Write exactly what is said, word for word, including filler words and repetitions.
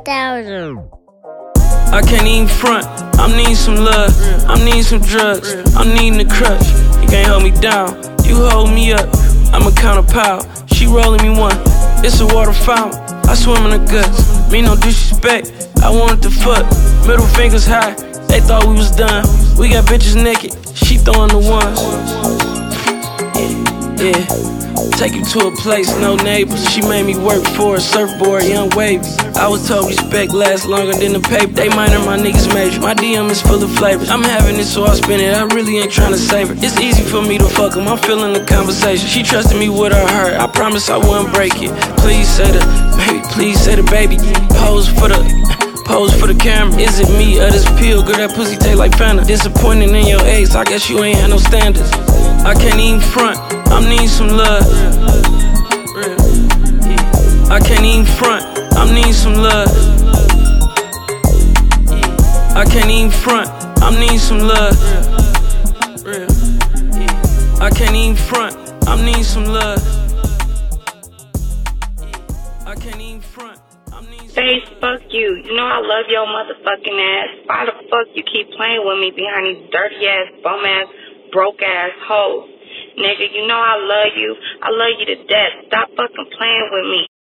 thousand. I can't even front, I'm needing some love, I'm needing some drugs, I'm needing a crutch. You can't hold me down, you hold me up, I'm a counterpile. She rolling me one, it's a water fountain, I swim in the guts. Me no disrespect, I wanted to fuck. Middle fingers high, they thought we was done. We got bitches naked, she throwing the ones. Yeah. Take you to a place, no neighbors. She made me work for a surfboard, young wavy. I was told respect lasts longer than the paper. They minor, my niggas major. My D M is full of flavors. I'm having it, so I spend it. I really ain't tryna save her. It's easy for me to fuck him. I'm feeling the conversation. She trusted me with her heart. I promise I wouldn't break it. Please say the baby, please say the baby. Pose for the Pose for the camera. Is it me or this pill? Girl, that pussy taste like Fanta. Disappointed in your ex, I guess you ain't had no standards. I can't even front, I'm needing some love. I can't even front, I'm needing some love. I can't even front, I'm needing some love. I can't even front, I'm needing some love. I can't even front. Face, fuck you. You know I love your motherfucking ass. Why the fuck you keep playing with me behind these dirty ass, bum ass, broke ass hoes? Nigga, you know I love you. I love you to death. Stop fucking playing with me.